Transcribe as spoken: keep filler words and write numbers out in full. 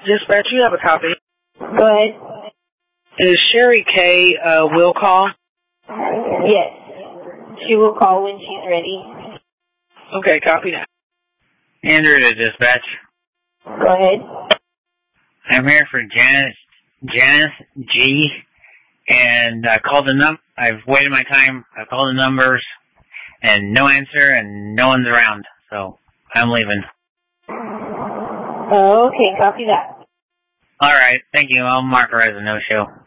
Dispatch, you have a copy. Go ahead. Is Sherry K. Uh, will call? Yes. She will call when she's ready. Okay, copy that. Andrew to dispatch. Go ahead. I'm here for Janice, Janice G. And I called the num. I've waited my time. I called the numbers, and no answer, and no one's around. So I'm leaving. Okay, copy that. All right, thank you. I'll mark her as a no-show.